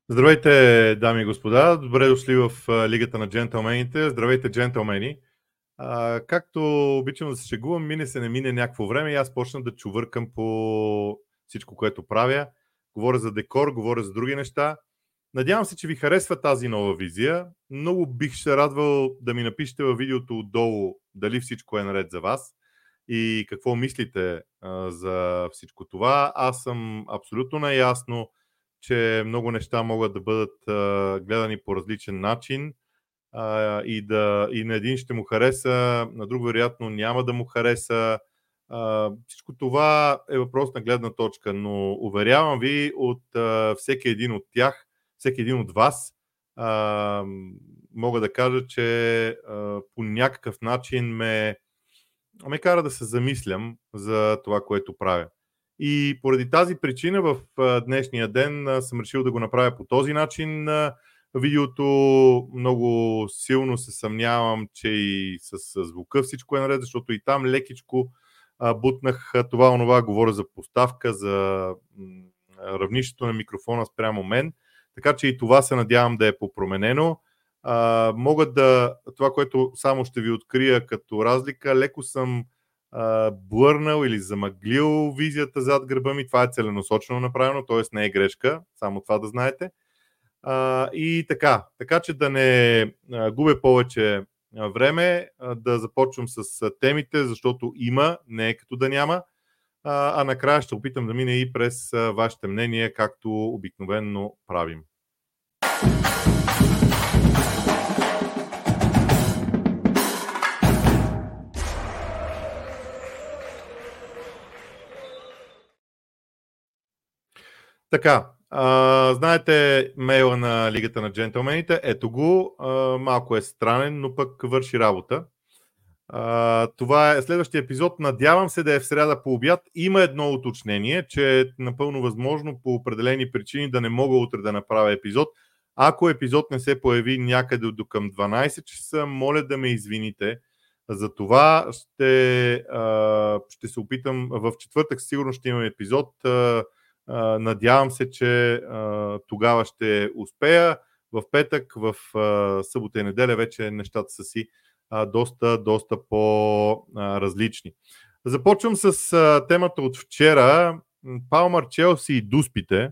Здравейте, дами и господа! Добре дошли в Лигата на джентълмените. Здравейте, джентълмени! Както обичам да се шегувам, мине се не мине някакво време и аз почна да чувъркам по всичко, което правя. Говоря за декор, говоря за други неща. Надявам се, че ви харесва тази нова визия. Много бих се радвал да ми напишете във видеото отдолу дали всичко е наред за вас и какво мислите за всичко това. Аз съм абсолютно наясно, че много неща могат да бъдат гледани по различен начин и на един ще му хареса, на друг вероятно няма да му хареса. Всичко това е въпрос на гледна точка, но уверявам ви от всеки един от тях, всеки един от вас, мога да кажа, че по някакъв начин ме кара да се замислям за това, което правя. И поради тази причина в днешния ден съм решил да го направя по този начин. Видеото много силно се съмнявам, че и с звука всичко е наред, защото и там лекичко бутнах това, говоря за поставка, за равнището на микрофона спрямо мен, така че и това се надявам да е попроменено. Това, което само ще ви открия като разлика, леко съм блърнал или замъглил визията зад гърба ми. Това е целенасочено направено, т.е. не е грешка, само това да знаете. И така че да не губя повече време, да започвам с темите, защото има, не е като да няма, а накрая ще опитам да мине и през вашите мнения, както обикновено правим. Така, знаете мейла на Лигата на джентълмените, ето го, малко е странен, но пък върши работа. Това е следващия епизод, надявам се да е в сряда по обяд. Има едно уточнение, че е напълно възможно по определени причини да не мога утре да направя епизод. Ако епизод не се появи някъде до към 12 часа, моля да ме извините. За това ще се опитам в четвъртък, сигурно ще имам епизод. Надявам се, че тогава ще успея. В петък, в събота и неделя вече нещата са си доста по-различни. Започвам с темата от вчера. Палмър, Челси и дуспите.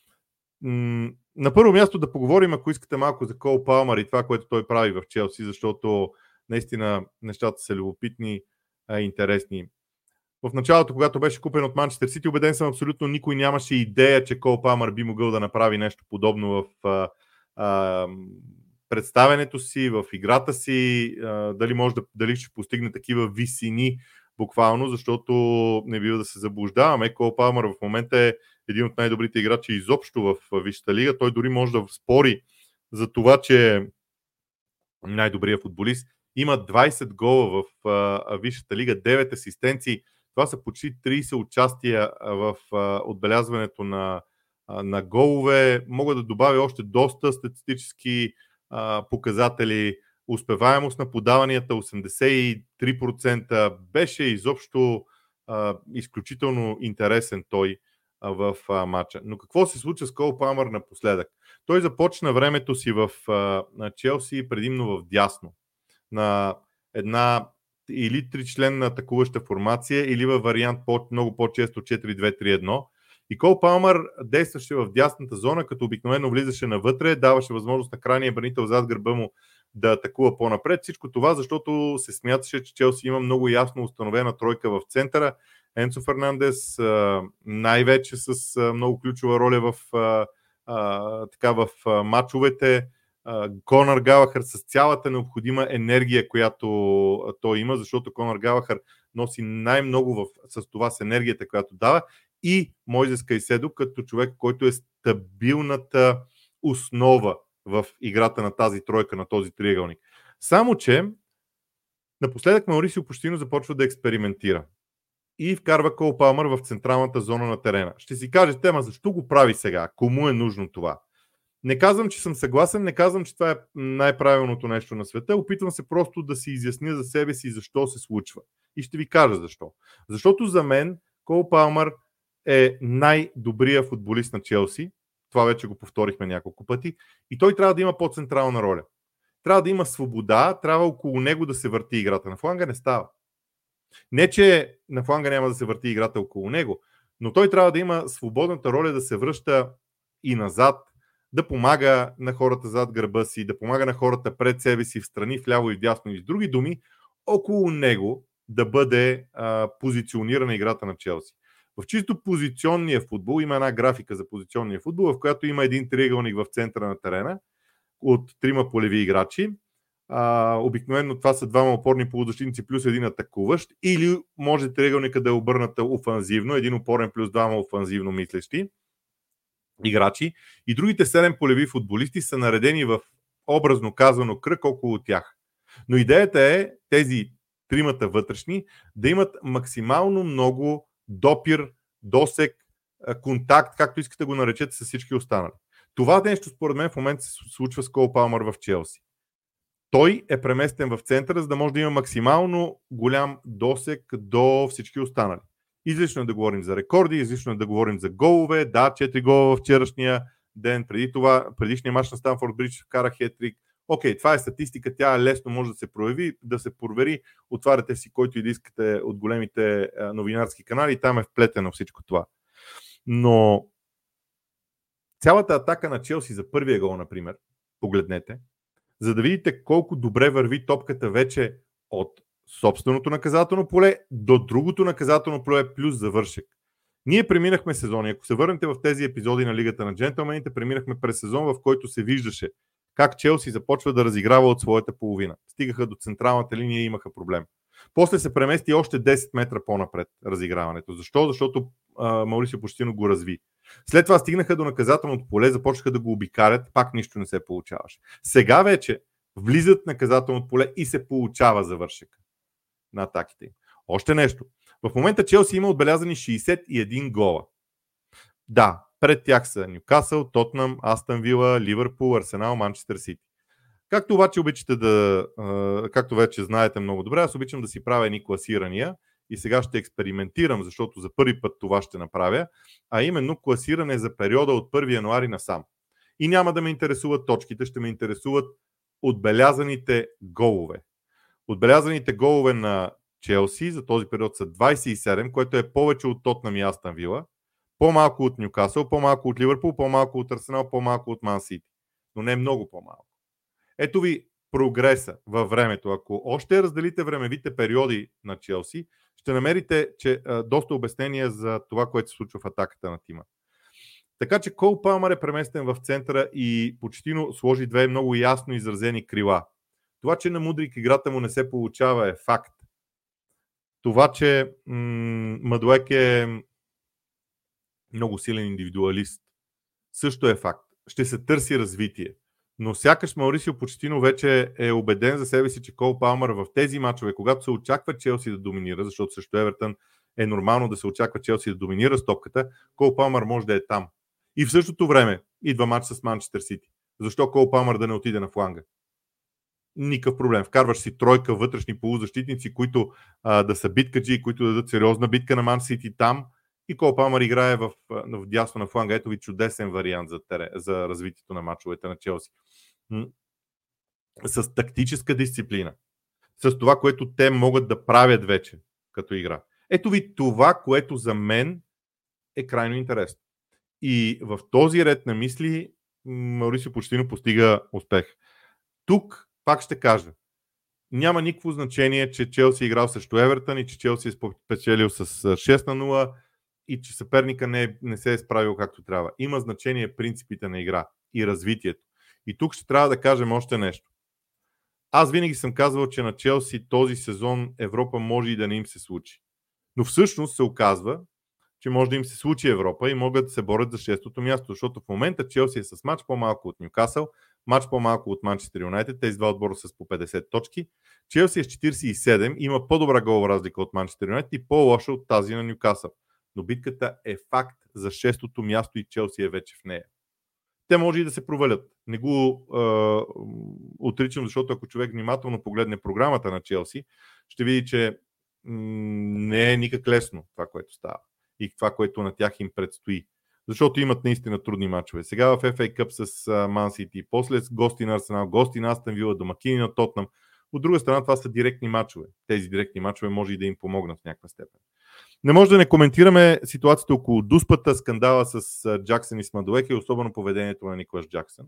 На първо място да поговорим, ако искате, малко за Кол Палмър и това, което той прави в Челси, защото наистина нещата са любопитни и интересни. В началото, когато беше купен от Манчестър Сити, убеден съм, абсолютно никой нямаше идея, че Кол Палмър би могъл да направи нещо подобно в представянето си, в играта си, дали ще постигне такива висини буквално, защото не бива да се заблуждаваме. Кол Палмър в момента е един от най-добрите играчи изобщо в Висшата лига. Той дори може да спори за това, че е най-добрият футболист. Има 20 гола в Висшата лига, 9 асистенции. Това са почти 30 участия в отбелязването на голове. Мога да добавя още доста статистически показатели. Успеваемост на подаванията 83%. Беше изобщо изключително интересен той в матча. Но какво се случва с Кол Палмър напоследък? Той започна времето си в Челси предимно в дясно. На една или тричленна атакуваща формация, или във вариант много по-често 4-2-3-1. И Кол Палмър действаше в дясната зона, като обикновено влизаше навътре, даваше възможност на крайния бранител зад гърба му да атакува по-напред. Всичко това, защото се смяташе, че Челси има много ясно установена тройка в центъра. Енцо Фернандес, най-вече с много ключова роля в матчовете. Конър Галахър с цялата необходима енергия, която той има, защото Конър Галахър носи най-много с това с енергията, която дава, и Мойзес Кайседо като човек, който е стабилната основа в играта на тази тройка, на този триъгълник. Само че напоследък Маурисио Почтино започва да експериментира и вкарва Кол Палмър в централната зона на терена. Ще си кажете, защо го прави сега? Кому е нужно това? Не казвам, че съм съгласен, не казвам, че това е най-правилното нещо на света. Опитвам се просто да си изясня за себе си защо се случва. И ще ви кажа защо. Защото за мен Кол Палмър е най-добрият футболист на Челси Това вече го повторихме няколко пъти. И той трябва да има по-централна роля. Трябва да има свобода, трябва около него да се върти играта. На фланга не става. Не, че на фланга няма да се върти играта около него, но той трябва да има свободната роля да се връща и назад, да помага на хората зад гърба си, да помага на хората пред себе си, в страни, вляво и вдясно. И с други думи, около него да бъде позиционирана играта на Челси. В чисто позиционния футбол има една графика за позиционния футбол, в която има един триъгълник в центъра на терена от 3 полеви играчи. Обикновено това са 2 опорни полузащитници плюс един атакуващ, или може триъгълника да е обърната офанзивно, един опорен плюс 2 офанзивно мислещи играчи, и другите 7 полеви футболисти са наредени в, образно казано, кръг около тях. Но идеята е тези 3 вътрешни да имат максимално много допир, досек, контакт, както искате го наречете, с всички останали. Това нещо според мен в момента се случва с Кол Палмър в Челси. Той е преместен в центъра, за да може да има максимално голям досек до всички останали. Излишно е да говорим за рекорди, излишно е да говорим за голове. Да, 4 гола в вчерашния ден, преди това, предишния мач на Станфорд Бридж вкара хетрик. Окей, това е статистика, тя лесно може да се прояви, да се провери. Отваряте си който и да искате от големите новинарски канали, там е вплетено всичко това. Но цялата атака на Челси за първия гол, например, погледнете, за да видите колко добре върви топката вече от собственото наказателно поле до другото наказателно поле плюс завършек. Ние преминахме сезони, ако се върнете в тези епизоди на Лигата на джентълмените, преминахме през сезон, в който се виждаше как Челси започва да разиграва от своята половина. Стигаха до централната линия и имаха проблем. После се премести още 10 метра по-напред разиграването. Защо? Защото Маурисио Почетино го разви. След това стигнаха до наказателното поле, започнаха да го обикарят, пак нищо не се получаваше. Сега вече влизат в наказателното поле и се получава завършек на атаките им. Още нещо. В момента Челси има отбелязани 61 гола. Да, пред тях са Нюкасъл, Тотнъм, Астън Вила, Ливърпул, Арсенал, Манчестър Сити. Както обаче обичате както вече знаете много добре, аз обичам да си правя едни класирания и сега ще експериментирам, защото за първи път това ще направя, а именно класиране за периода от 1 януари насам. И няма да ме интересуват точките, ще ме интересуват отбелязаните голове. Отбелязаните голове на Челси за този период са 27, което е повече от Тотнъм и Астън Вила, по-малко от Нюкасъл, по-малко от Ливърпул, по-малко от Арсенал, по-малко от Ман Сити. Но не много по-малко. Ето ви прогреса във времето. Ако още разделите времевите периоди на Челси, ще намерите доста обяснения за това, което се случва в атаката на тима. Така че Кол Палмър е преместен в центъра и Почетино сложи 2 много ясно изразени крила. Това, че на Мудрик играта му не се получава, е факт. Това, че Мадуек е много силен индивидуалист, също е факт. Ще се търси развитие. Но сякаш Маурисио Почетино вече е убеден за себе си, че Кол Палмър в тези мачове, когато се очаква Челси да доминира, защото също Евертън е нормално да се очаква Челси да доминира с топката, Кол Палмър може да е там. И в същото време идва мач с Манчестър Сити. Защо Кол Палмър да не отиде на фланга? Никакъв проблем. Вкарваш си тройка вътрешни полузащитници, които да са биткаджи, които да дадат сериозна битка на Ман Сити там, и Кол Палмър играе в дясно на фланга. Ето ви чудесен вариант за развитието на мачовете на Челси. С тактическа дисциплина. С това, което те могат да правят вече като игра. Ето ви това, което за мен е крайно интересно. И в този ред на мисли Маурисио Почетино постига успех. Тук пак ще кажа, няма никакво значение, че Челси е играл срещу Евертън и че Челси е спечелил с 6-0 и че съперника не се е справил както трябва. Има значение принципите на игра и развитието. И тук ще трябва да кажем още нещо. Аз винаги съм казвал, че на Челси този сезон Европа може и да не им се случи. Но всъщност се оказва, че може да им се случи Европа и могат да се борят за 6-то място, защото в момента Челси е с мач по-малко от Нюкасъл, мач по-малко от Манчестър Юнайтед, тези 2 отбора с по 50 точки. Челси е с 47, има по-добра голова разлика от Манчестър Юнайтед и по-лоша от тази на Нюкасъл. Но битката е факт за 6-то място и Челси е вече в нея. Те може и да се провалят. Не го отричам, защото ако човек внимателно погледне програмата на Челси, ще види, че не е никак лесно това, което става и това, което на тях им предстои. Защото имат наистина трудни мачове. Сега в FA Cup с Man City, после с гости на Арсенал, гости на Астън Вила, домакини на Тотнам. От друга страна, това са директни мачове. Тези директни мачове може и да им помогнат в някаква степен. Не може да не коментираме ситуацията около дуспата, скандала с Джаксън и с Мадуеке, особено поведението на Николас Джаксън.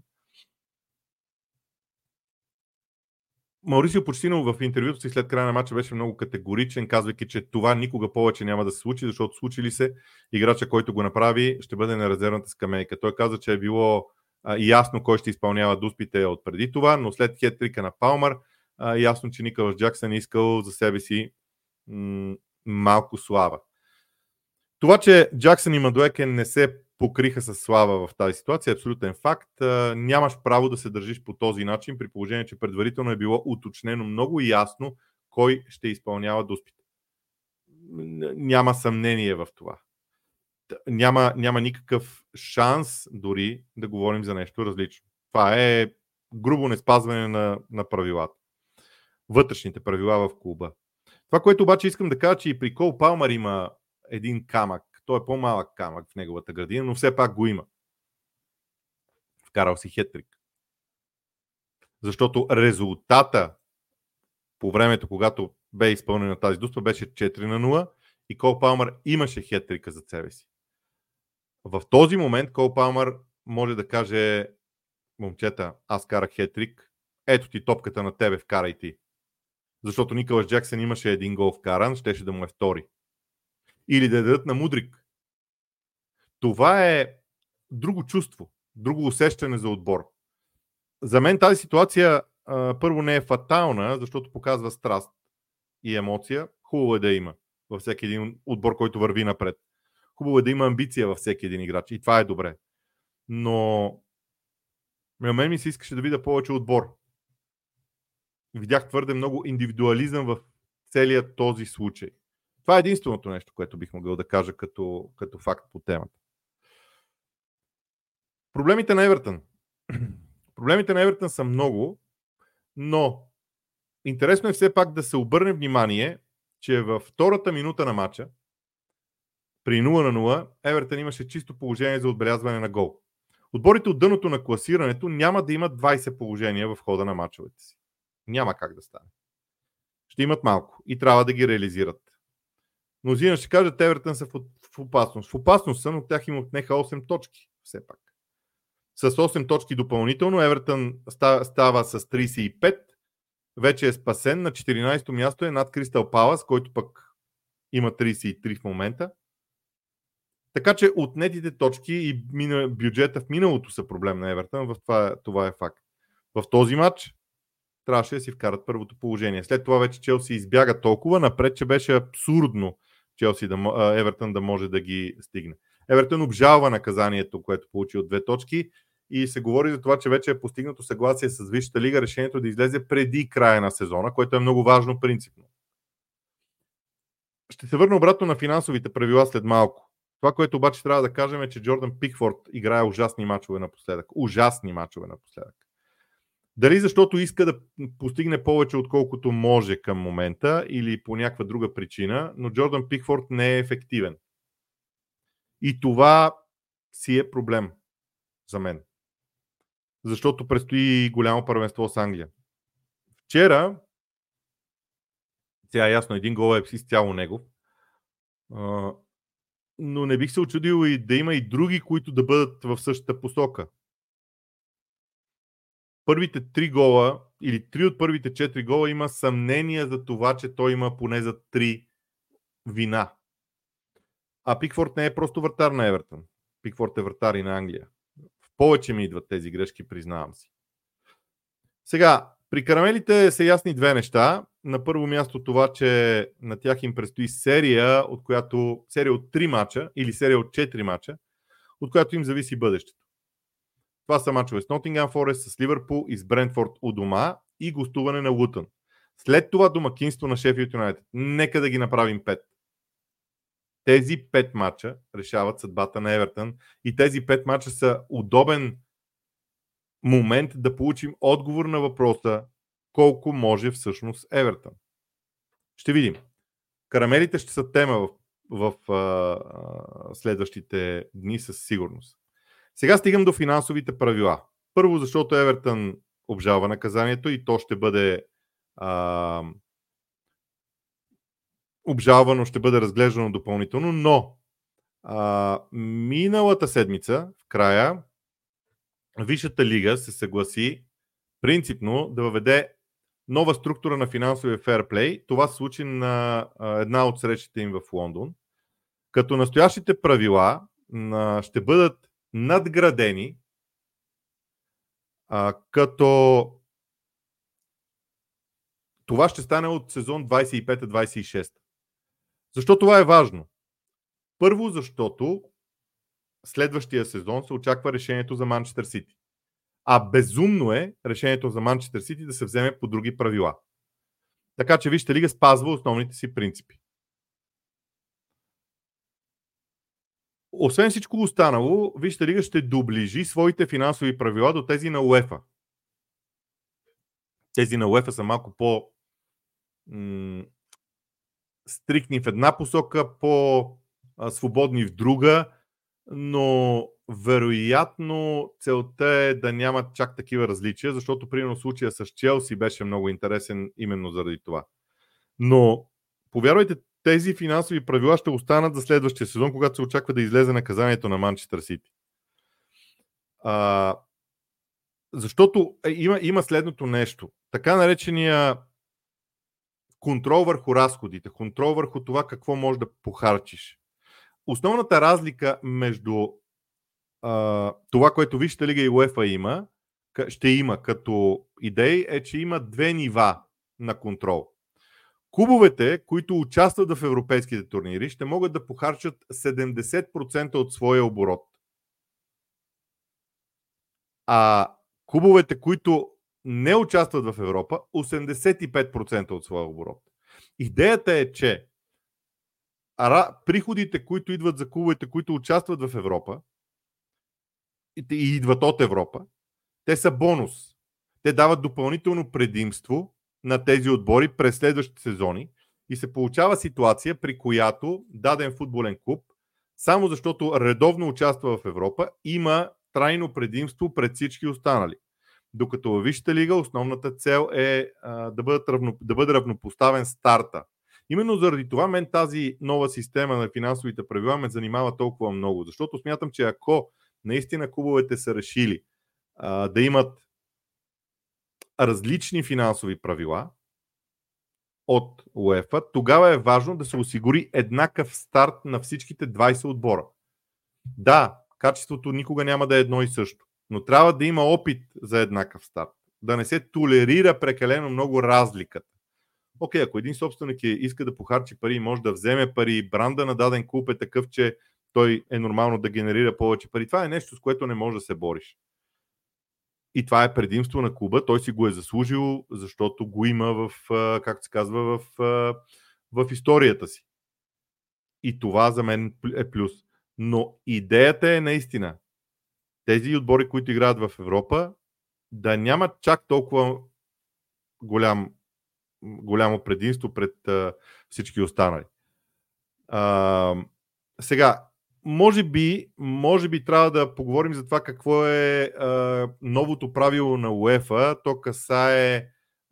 Маурисио Почтино в интервюто си след края на матча беше много категоричен, казвайки, че това никога повече няма да се случи, защото случили се, играча, който го направи, ще бъде на резервната скамейка. Той каза, че е било ясно кой ще изпълнява дуспите от преди това, но след хеттрика на Палмър, ясно, че Николас Джаксън е искал за себе си малко слава. Това, че Джаксън и Мадуеке не се покриха с слава в тази ситуация, е абсолютен факт. Нямаш право да се държиш по този начин, при положение, че предварително е било уточнено много ясно кой ще изпълнява дуспите. Няма съмнение в това. Няма никакъв шанс дори да говорим за нещо различно. Това е грубо неспазване на правилата. Вътрешните правила в клуба. Това, което обаче искам да кажа, че и при Кол Палмър има един камък. Той е по-малък камък в неговата градина, но все пак го има. Вкарал си хеттрик. Защото резултата по времето, когато бе изпълнена тази дуспа, беше 4-0 и Кол Палмър имаше хеттрика за себе си. В този момент Кол Палмър може да каже: момчета, аз карах хетрик, ето ти топката на тебе, вкарай ти. Защото Николас Джаксън имаше един гол вкаран, щеше да му е втори. Или да дадат на Мудрик. Това е друго чувство, друго усещане за отбор. За мен тази ситуация първо не е фатална, защото показва страст и емоция. Хубаво е да има във всеки един отбор, който върви напред. Хубаво е да има амбиция във всеки един играч и това е добре. Но на мен ми се искаше да видя повече отбор. Видях твърде много индивидуализъм в целият този случай. Това е единственото нещо, което бих могъл да кажа като факт по темата. Проблемите на Евертън. Проблемите на Евертън са много, но интересно е все пак да се обърне внимание, че във втората минута на матча, при 0-0, Евертън имаше чисто положение за отбелязване на гол. Отборите от дъното на класирането няма да имат 20 положения в хода на мачовете си. Няма как да стане. Ще имат малко и трябва да ги реализират. Мнозина ще кажат, Евертън са в опасност. В опасност са, но тях им отнеха 8 точки. Все пак. С 8 точки допълнително Евертън става с 35. Вече е спасен. На 14-то място е над Кристал Палас, който пък има 33 в момента. Така че отнетите точки и бюджета в миналото са проблем на Евертън. Това е факт. В този матч трябваше да си вкарат първото положение. След това вече Челси избяга толкова напред, че беше абсурдно Евертън да може да ги стигне. Евертън обжалва наказанието, което получи от 2 точки и се говори за това, че вече е постигнато съгласие с Висшата лига решението да излезе преди края на сезона, което е много важно принципно. Ще се върна обратно на финансовите правила след малко. Това, което обаче трябва да кажем е, че Джордан Пикфорд играе ужасни мачове напоследък. Ужасни мачове напоследък. Дали защото иска да постигне повече отколкото може към момента или по някаква друга причина, но Джордан Пикфорд не е ефективен. И това си е проблем за мен. Защото предстои голямо първенство с Англия. Вчера, сега ясно, един гол е изцяло негов, но не бих се очудил и да има и други, които да бъдат в същата посока. Първите 3 гола или 3 от първите 4 гола има съмнение за това, че той има поне за 3 вина. А Пикфорд не е просто вратар на Евертън. Пикфорд е вратар и на Англия. В повече ми идват тези грешки, признавам си. Сега, при карамелите са ясни две неща. На първо място това, че на тях им предстои серия от 3 мача или серия от 4 мача, от която им зависи бъдещето. Това са мачове с Нотингъм Форест, с Ливърпул и с Брентфорд у дома и гостуване на Лутън. След това домакинство на Шеффилд Юнайтед. Нека да ги направим 5. Тези 5 мача решават съдбата на Евертън и тези 5 мача са удобен момент да получим отговор на въпроса колко може всъщност Евертън. Ще видим. Карамелите ще са тема в следващите дни със сигурност. Сега стигам до финансовите правила. Първо, защото Евертън обжалва наказанието и то ще бъде обжалвано, ще бъде разглеждано допълнително, но миналата седмица, в края, Висшата лига се съгласи принципно да въведе нова структура на финансовия фейрплей. Това се случи на една от срещите им в Лондон. Като настоящите правила ще бъдат надградени, като това ще стане от сезон 25-26. Защо това е важно? Първо, защото следващия сезон се очаква решението за Манчестър Сити. А безумно е решението за Манчестър Сити да се вземе по други правила. Така че Висшата лига спазва основните си принципи. Освен всичко останало, Висшата лига ще доближи своите финансови правила до тези на УЕФА. Тези на УЕФА са малко по-стриктни в една посока, по-свободни в друга, но вероятно целта е да няма чак такива различия, защото примерно случая с Челси беше много интересен именно заради това. Но повярвайте, тези финансови правила ще останат за следващия сезон, когато се очаква да излезе наказанието на Манчестър Сити. Защото има следното нещо. Така наречения контрол върху разходите, контрол върху това какво можеш да похарчиш. Основната разлика между това, което Висшата лига и УЕФА ще има като идеи, е, че има две нива на контрол. Клубовете, които участват в европейските турнири, ще могат да похарчат 70% от своя оборот. А клубовете, които не участват в Европа, 85% от своя оборот. Идеята е, че приходите, които идват за клубовете, които участват в Европа и идват от Европа, те са бонус. Те дават допълнително предимство на тези отбори през следващите сезони и се получава ситуация, при която даден футболен клуб, само защото редовно участва в Европа, има трайно предимство пред всички останали. Докато във Висшата лига основната цел е да бъде равнопоставен старта. Именно заради това мен тази нова система на финансовите правила ме занимава толкова много, защото смятам, че ако наистина клубовете са решили да имат различни финансови правила от УЕФА, тогава е важно да се осигури еднакъв старт на всичките 20 отбора. Да, качеството никога няма да е едно и също, но трябва да има опит за еднакъв старт. Да не се толерира прекалено много разликата. Окей, ако един собственик иска да похарчи пари и може да вземе пари, бранда на даден клуб е такъв, че той е нормално да генерира повече пари. Това е нещо, с което не можеш да се бориш. И това е предимство на клуба. Той си го е заслужил, защото го има в, както се казва, в историята си. И това за мен е плюс. Но идеята е наистина тези отбори, които играят в Европа, да нямат чак толкова голямо предимство пред всички останали. Сега, може би трябва да поговорим за това какво е новото правило на УЕФА. То касае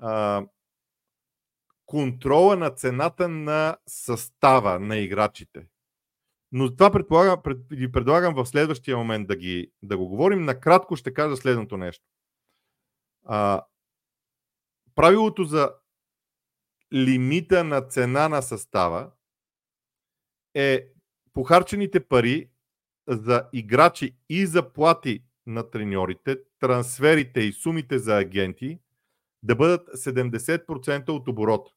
контрола на цената на състава на играчите. Но това предлагам в следващия момент да го говорим. Накратко ще кажа следното нещо. Правилото за лимита на цена на състава е похарчените пари за играчи и заплати на треньорите, трансферите и сумите за агенти да бъдат 70% от оборота.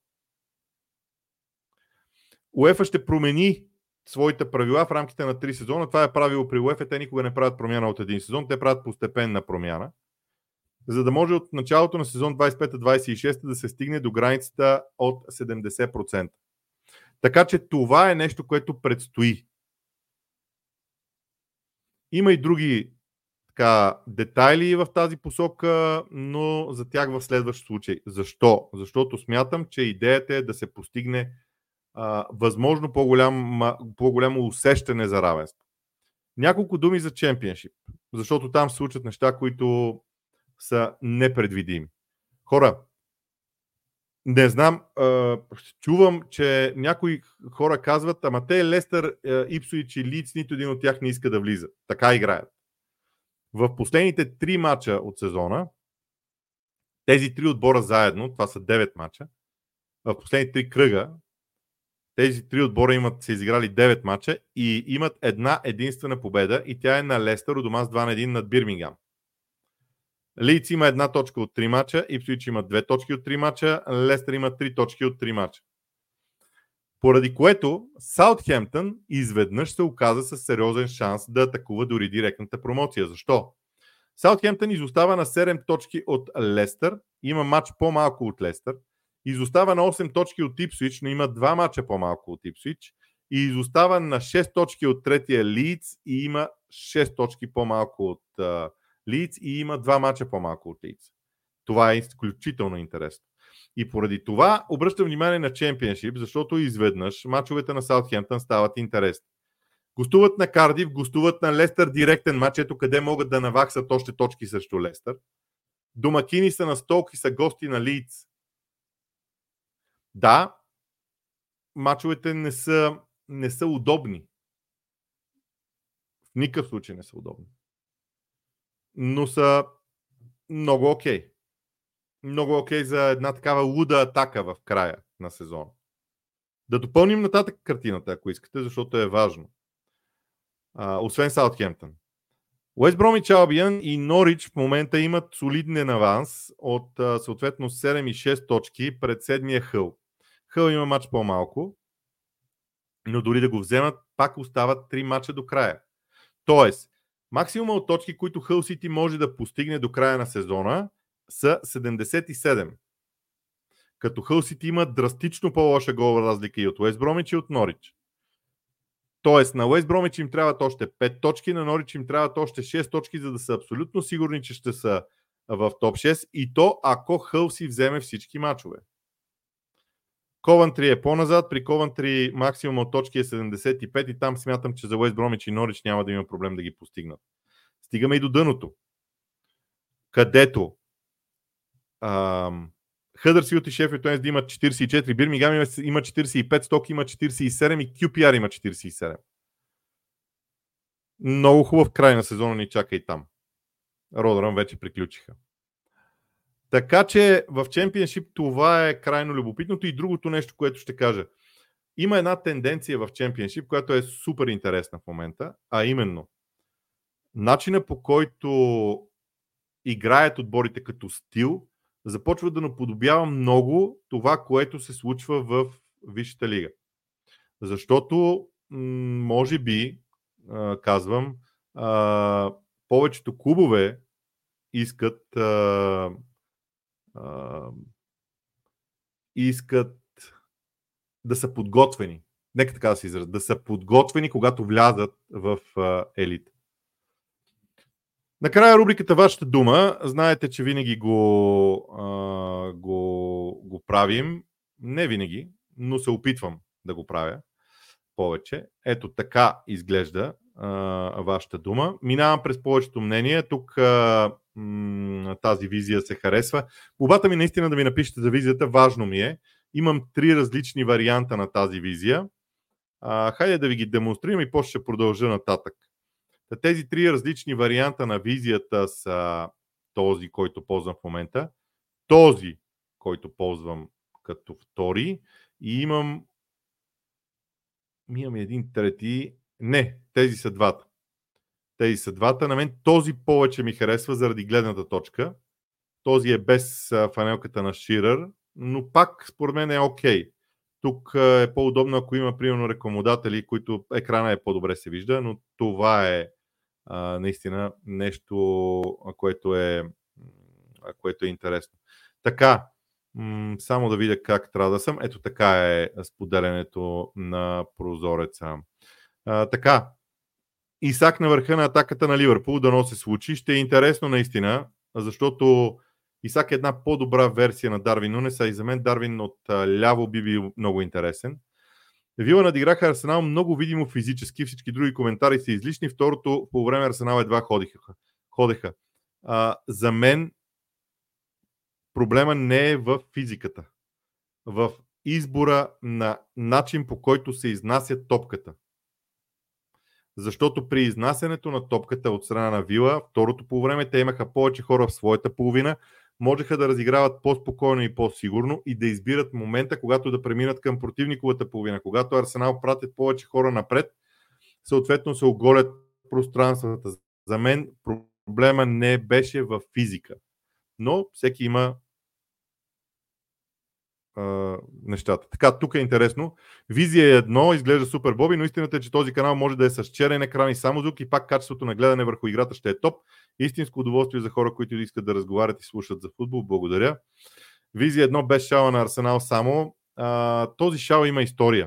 УЕФА ще промени своите правила в рамките на 3 сезона. Това е правило при УЕФА. Те никога не правят промяна от един сезон. Те правят постепенна промяна, за да може от началото на сезон 25-26 да се стигне до границата от 70%. Така че това е нещо, което предстои. Има и други детайли в тази посока, но за тях в следващ случай. Защо? Защото смятам, че идеята е да се постигне възможно по-голямо усещане за равенство. Няколко думи за чемпионшип, защото там се случат неща, които са непредвидими. Хора, не знам, чувам, че някои хора казват, ама те Лестър, Ипсуич и Лидс, нито един от тях не иска да влиза. Така играят. В последните 3 мача от сезона, тези 3 отбора заедно, това са 9 мача, в последните 3 кръга, тези 3 отбора са изиграли 9 мача и имат една единствена победа и тя е на Лестър у дома с 2-1 над Бирмингам. Лийдс има 1 точка от 3 мача, Ипсуич има 2 точки от 3 мача, Лестър има 3 точки от 3 мача. Поради което Саутхемптън изведнъж се оказа с сериозен шанс да атакува дори директната промоция. Защо? Саутхемптън изостава на 7 точки от Лестър, има матч по-малко от Лестър, изостава на 8 точки от Ипсуич, но има 2 мача по-малко от Ипсуич и изостава на 6 точки от третия Лийдс и има 6 точки по-малко от Лийдс и има 2 мача по-малко от Лийдс. Това е изключително интересно. И поради това обръщам внимание на чемпионшип, защото изведнъж мачовете на Саутхемптън стават интересни. Гостуват на Кардив, гостуват на Лестър директен мач, ето къде могат да наваксат още точки срещу Лестър. Домакини са на Столк и са гости на Лийдс. Да, мачовете не са удобни. В никакъв случай не са удобни. Но са много окей. Много окей за една такава луда атака в края на сезона. Да допълним нататък картината, ако искате, защото е важно. Освен Саутхемптън. Уест Бромич Албиън и Норич в момента имат солиден аванс от съответно 7 и 6 точки пред седмия Хъл. Хъл има матч по-малко, но дори да го вземат, пак остават 3 мача до края. Тоест, максимума от точки, които Хъл Сити може да постигне до края на сезона, са 77. Като Хъл Сити има драстично по-лоша голова разлика и от Уест Бромич и от Норич. Тоест на Уест Бромич им трябват още 5 точки, на Норич им трябват още 6 точки, за да са абсолютно сигурни, че ще са в топ 6 и то ако Хъл си вземе всички мачове. Ковентри е по-назад, при Ковентри максимум от точки е 75 и там смятам, че за Уест Бромич и Норич няма да има проблем да ги постигнат. Стигаме и до дъното, където Хъдърсфилд и Шефилд Уенсди имат 44, Бирмингам има 45, Сток има 47 и QPR има 47. Много хубав край на сезона ни чака и там. Родърън вече приключиха. Така че в Чемпионшип това е крайно любопитното и другото нещо, което ще кажа. Има една тенденция в Чемпионшип, която е супер интересна в момента, а именно начина по който играят отборите като стил започва да наподобява много това, което се случва в Висшата лига. Защото, може би, казвам, повечето клубове искат да са подготвени. Нека така да се изразя. Да са подготвени, когато влязат в елит. Накрая рубриката Вашата дума. Знаете, че винаги го правим. Не винаги, но се опитвам да го правя повече. Ето така изглежда Вашата дума. Минавам през повечето мнение. Тук тази визия се харесва. Молбата ми наистина да ми напишете за визията. Важно ми е. Имам 3 различни варианта на тази визия. Хайде да ви ги демонстрирам и после ще продължа нататък. Тези 3 различни варианта на визията са този, който ползвам в момента, този, който ползвам като втори и имам един трети. Не, тези са двата. На мен този повече ми харесва заради гледната точка. Този е без фанелката на Ширър, но пак според мен е окей. Тук е по-удобно, ако има примерно рекламодатели, които екрана е по-добре се вижда, но това е наистина нещо, което е интересно. Така, само да видя как трябва да съм. Ето така е споделянето на прозореца. Така, Исак на върха на атаката на Ливърпул, дано се случи. Ще е интересно наистина, защото Исак е една по-добра версия на Дарвин Нунес, а и за мен Дарвин от ляво би бил много интересен. Вила надиграха Арсенал много видимо физически, всички други коментари са излишни. Второто по време Арсенал едва ходеха. За мен проблема не е в физиката, в избора на начин, по който се изнася топката. Защото при изнасянето на топката от страна на Вила, второто по време, те имаха повече хора в своята половина, можеха да разиграват по-спокойно и по-сигурно и да избират момента, когато да преминат към противниковата половина. Когато Арсенал пратят повече хора напред, съответно се оголят пространствата. За мен проблема не беше в физика. Но всеки има нещата. Така, тук е интересно. Визия 1 изглежда супер, Боби, но истината е, че този канал може да е с черен екран и само звук и пак качеството на гледане върху играта ще е топ. Истинско удоволствие за хора, които искат да разговарят и слушат за футбол. Благодаря. Визия 1 без шала на Арсенал само. Този шал има история.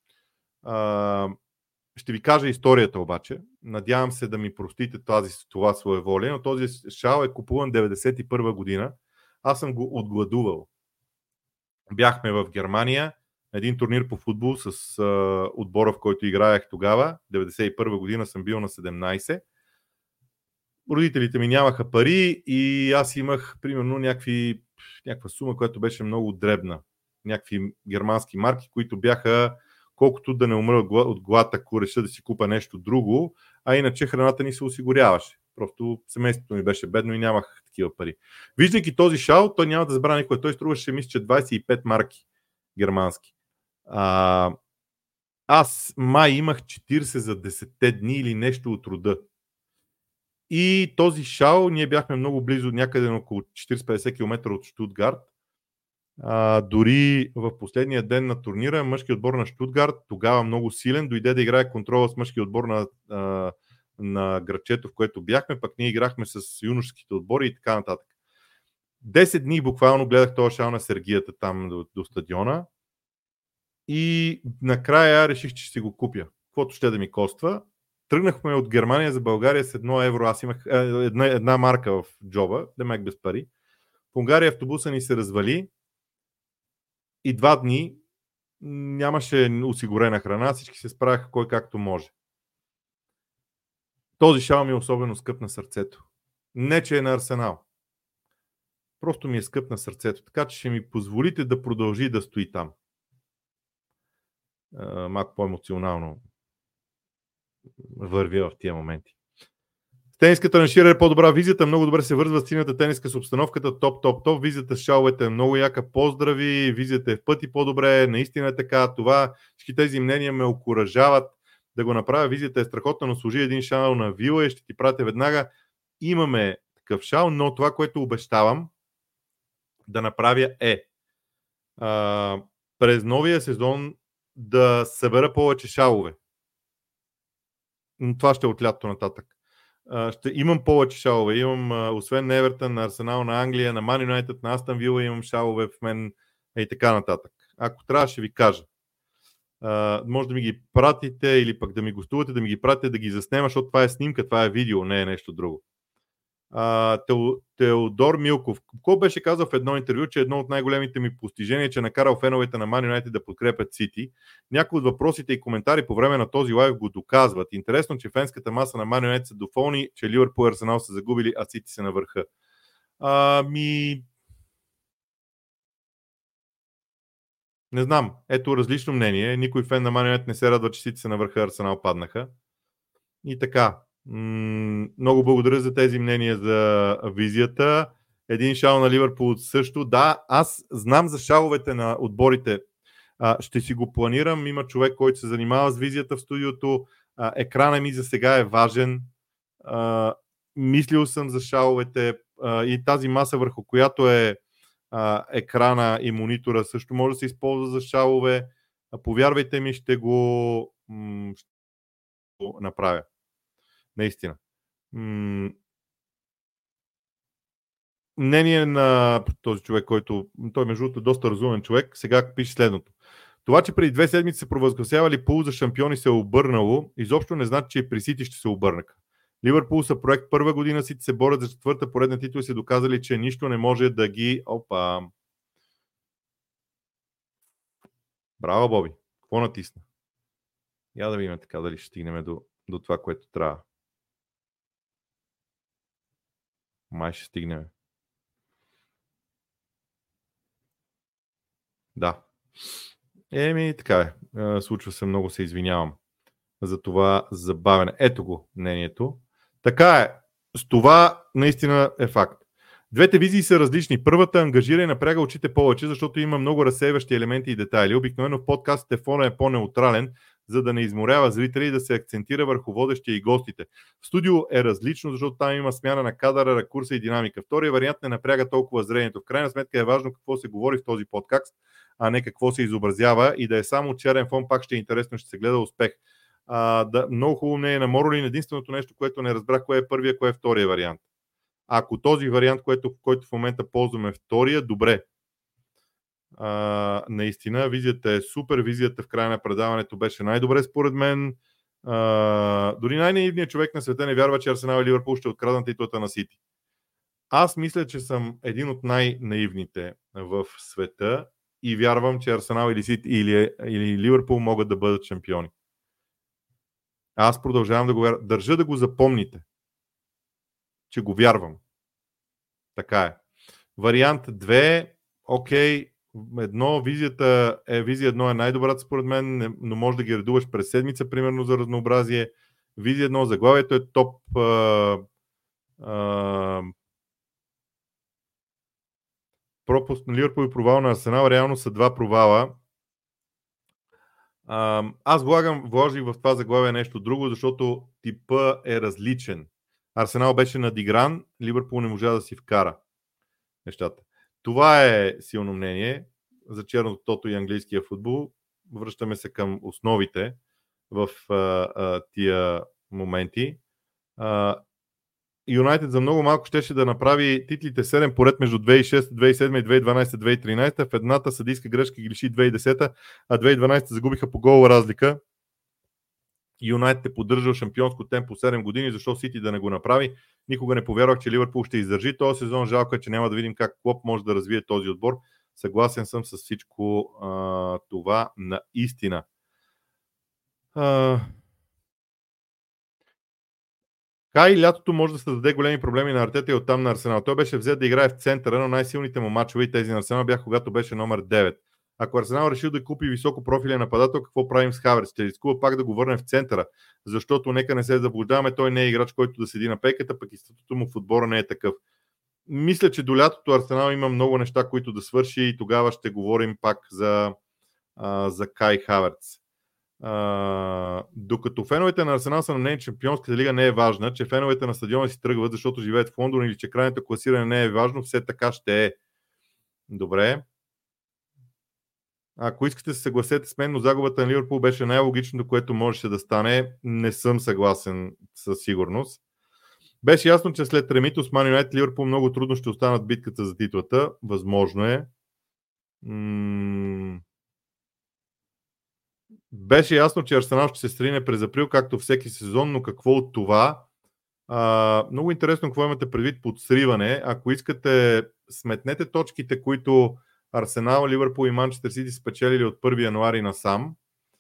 Ще ви кажа историята обаче. Надявам се да ми простите това своеволие, но този шал е купуван 1991 година. Аз съм го отгладувал. Бяхме в Германия, един турнир по футбол с отбора, в който играех тогава. 1991 година съм бил на 17. Родителите ми нямаха пари и аз имах примерно някаква сума, която беше много дребна. Някакви германски марки, които бяха колкото да не умра от глад, ако реша да си купа нещо друго, а иначе храната ни се осигуряваше. Просто семейството ми беше бедно и нямах такива пари. Виждайки този шал, той няма да забравя никой. Той струваше, мисля, че 25 марки германски. Аз май имах 40 за 10 дни или нещо от рода. И този шал, ние бяхме много близо, някъде на около 40-50 км от Штутгарт. Дори в последния ден на турнира мъжки отбор на Штутгарт, тогава много силен, дойде да играе контрола с мъжки отбор на градчето, в което бяхме, пък ние играхме с юношеските отбори и така нататък. 10 дни буквално гледах този шал на Сергията там до стадиона и накрая реших, че ще си го купя. Каквото ще да ми коства. Тръгнахме от Германия за България с 1 евро. Аз имах една марка в джоба, демек без пари. В Унгария автобуса ни се развали и 2 дни нямаше осигурена храна, всички се справяха кой както може. Този шал ми е особено скъп на сърцето. Не, че е на Арсенал. Просто ми е скъп на сърцето. Така че ще ми позволите да продължи да стои там. Малко по-емоционално вървя в тия моменти. Тениската на Ширер е по-добра визията, много добре се вързва с синята тениска с обстановката, топ. Визията с шаловете е много яка, поздрави, визията е в пъти по-добре, наистина е така, всички тези мнения ме окуражават да го направя, визията е страхотна, но служи един шал на Вила и ще ти пратя веднага. Имаме такъв шал, но това, което обещавам да направя е през новия сезон да събера повече шалове. Това ще е от лятото нататък. Имам повече шалове. Имам, освен на Евертън, на Арсенал, на Англия, на Ман Юнайтед, на Астън Вила, имам шалове в мен и така нататък. Ако трябва, ще ви кажа. Може да ми ги пратите или пък да ми гостувате, да ми ги пратите, да ги заснема, защото това е снимка, това е видео, не е нещо друго. Теодор Милков. Кой беше казал в едно интервю, че едно от най-големите ми постижения е, че накарал феновете на Ман Юнайтед да подкрепят Сити. Някои от въпросите и коментари по време на този лайв го доказват. Интересно, че фенската маса на Ман Юнайтед са доволни, че Ливърпул и Арсенал са загубили, а Сити са на върха. Не знам. Ето различно мнение. Никой фен на Ман Юнайтед не се радва, че Сити са на върха, Арсенал паднаха. И така. Много благодаря за тези мнения за визията. Един шал на Ливърпул също. Да, аз знам за шаловете на отборите. Ще си го планирам. Има човек, който се занимава с визията в студиото. Екрана ми за сега е важен. Мислил съм за шаловете и тази маса, върху която е екрана и монитора, също може да се използва за шалове. Повярвайте ми, ще го направя. Наистина. Мнение на този човек, който той между другото е доста разумен човек, сега пише следното. Това, че преди 2 седмици се провъзгласявали Пул за шампиони се е обърнало, изобщо не значи, че и при Сити ще се обърнаха. Ливърпул са проект първа година, Сити се борят за 4-та поредна титла и се доказали, че нищо не може да ги... Опа! Браво, Боби! Какво натисна? Я да видим така дали ще стигнем до това, което трябва. Май ще стигнем. Да. Така е. Случва се, много се извинявам за това забавяне. Ето го мнението. Така е. С това наистина е факт. Двете визии са различни. Първата ангажира и напряга очите повече, защото има много разсейващи елементи и детайли. Обикновено в подкастите фона е по-неутрален, за да не изморява зрители и да се акцентира върху водещия и гостите. В студио е различно, защото там има смяна на кадъра, ракурса и динамика. Втория вариант не напряга толкова зрението. В крайна сметка е важно какво се говори в този подкаст, а не какво се изобразява, и да е само черен фон, пак ще е интересно, ще се гледа успех. Много хубаво не е на Моролин. Единственото нещо, което не разбрах, кое е първия, кое е втория вариант. Ако този вариант, който в момента ползваме, втория, добре. Наистина, визията е супер. Визията в края на предаването беше най-добре според мен. Дори най-наивният човек на света не вярва, че Арсенал и Ливърпул ще откраднат титлата на Сити. Аз мисля, че съм един от най-наивните в света и вярвам, че Арсенал или Сити или Ливърпул могат да бъдат шампиони. Аз продължавам да го вярвам. Държа да го запомните, че го вярвам. Така е. Вариант 2, окей, визия 1 е най-добрата според мен, но може да ги редуваш през седмица, примерно за разнообразие. Визия 1, заглавието е топ. Пропуск на Ливърпул и провал на Арсенал, реално са два провала. Аз вложих в това заглавие нещо друго, защото типа е различен. Арсенал беше надигран, Ливърпул не можа да си вкара нещата. Това е силно мнение за черното тото и английския футбол. Връщаме се към основите в тия моменти. Юнайтед за много малко щеше да направи титлите 7 поред между 2006, 2007, 2012, 2013. В едната съдийска грешка ги лиши 2010, а 2012 загубиха по гола разлика. Юнайтед е поддържал шампионско темпо 7 години, защо Сити да не го направи? Никога не повярвах, че Ливърпул ще издържи този сезон. Жалко е, че няма да видим как Клоп може да развие този отбор. Съгласен съм с всичко това наистина. Кай лятото може да създаде големи проблеми на Артета и оттам на Арсенал. Той беше взет да играе в центъра, но най-силните му мачове и тези на Арсенал бяха когато беше номер 9. Ако Арсенал решил да купи високо профилен нападател, какво правим с Хаверц? Ще рискува пак да го върнем в центъра, защото нека не се заблуждаваме, той не е играч, който да седи на пейката, пък и статуто му в отбора не е такъв. Мисля, че до лятото Арсенал има много неща, които да свърши и тогава ще говорим пак за Кай Хаверц. Докато феновете на Арсенал са на мнение, че Шампионската лига не е важна, че феновете на стадиона си тръгват, защото живеят в Лондон, или че крайното класиране не е важно, все така ще е. Добре. Ако искате се съгласете с мен, но загубата на Ливърпул беше най-логичното, което можеше да стане. Не съм съгласен със сигурност. Беше ясно, че след ремито с Ман Юнайтед, Ливърпул много трудно ще останат битката за титлата. Възможно е. Беше ясно, че Арсенал ще се срине през април, както всеки сезон, но какво от това? Много интересно какво имате предвид под сриване. Ако искате, сметнете точките, които Арсенал, Ливърпул и Манчестър Сити спечелили от 1 януари насам.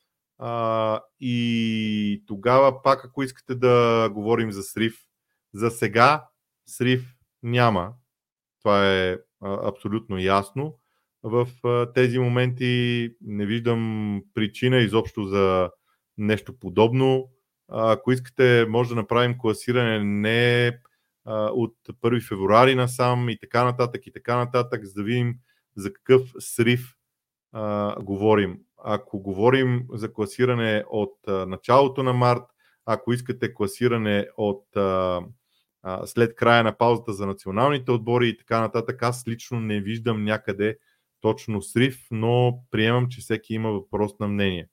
И тогава пак, ако искате да говорим за срив, за сега срив няма. Това е абсолютно ясно. В тези моменти не виждам причина изобщо за нещо подобно. Ако искате, може да направим класиране не от 1 февруари насам и така нататък, за да видим за какъв срив говорим. Ако говорим за класиране от началото на март, ако искате класиране от след края на паузата за националните отбори и така нататък, аз лично не виждам някъде точно срив, но приемам, че всеки има въпрос на мнение.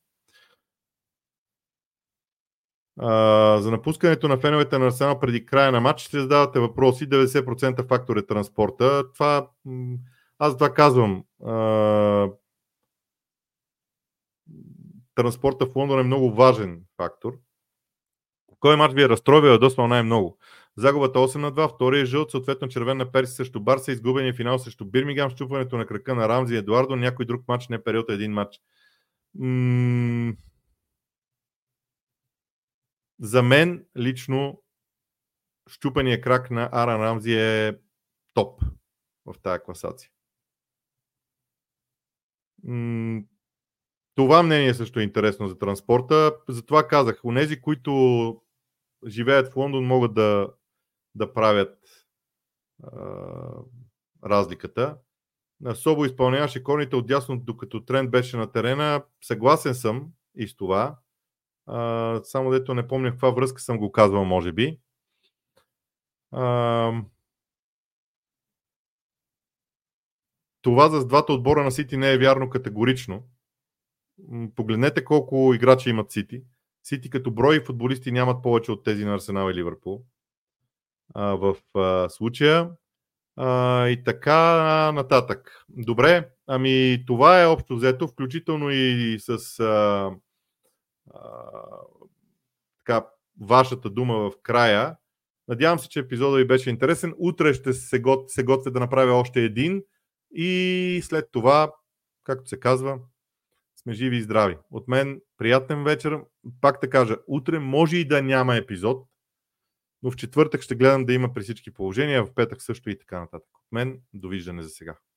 За напускането на феновете на Арсенал преди края на матч ще задавате въпроси. 90% фактор е транспорта. Аз това казвам. Транспорта в Лондон е много важен фактор. Кой матч ви е разстроил и ядосвал най-много? Загубата 8-2, втория е жълт, съответно червен на Перси срещу Барса, изгубения финал срещу Бирмингам, щупването на крака на Рамзи и Едуардо, някой друг матч, не период, един матч. За мен лично щупения крак на Аран Рамзи е топ в тази класация. Това мнение също е интересно за транспорта. Затова казах, онези, които живеят в Лондон, могат да правят разликата. Собо изпълняваше корените отдясно, докато Трент беше на терена. Съгласен съм и с това. Само дето не помня в каква връзка съм го казвал, може би. Това за двата отбора на Сити не е вярно категорично. Погледнете колко играчи имат Сити. Сити като брой футболисти нямат повече от тези на Арсенал и Ливърпул. В случая. И така нататък. Добре, ами това е общо взето, включително и с така, вашата дума в края. Надявам се, че епизодът ви беше интересен. Утре ще се готвя да направя още един и след това, както се казва, сме живи и здрави. От мен приятен вечер. Пак да кажа, утре може и да няма епизод, но в четвъртък ще гледам да има при всички положения, в петък също и така нататък. От мен довиждане за сега.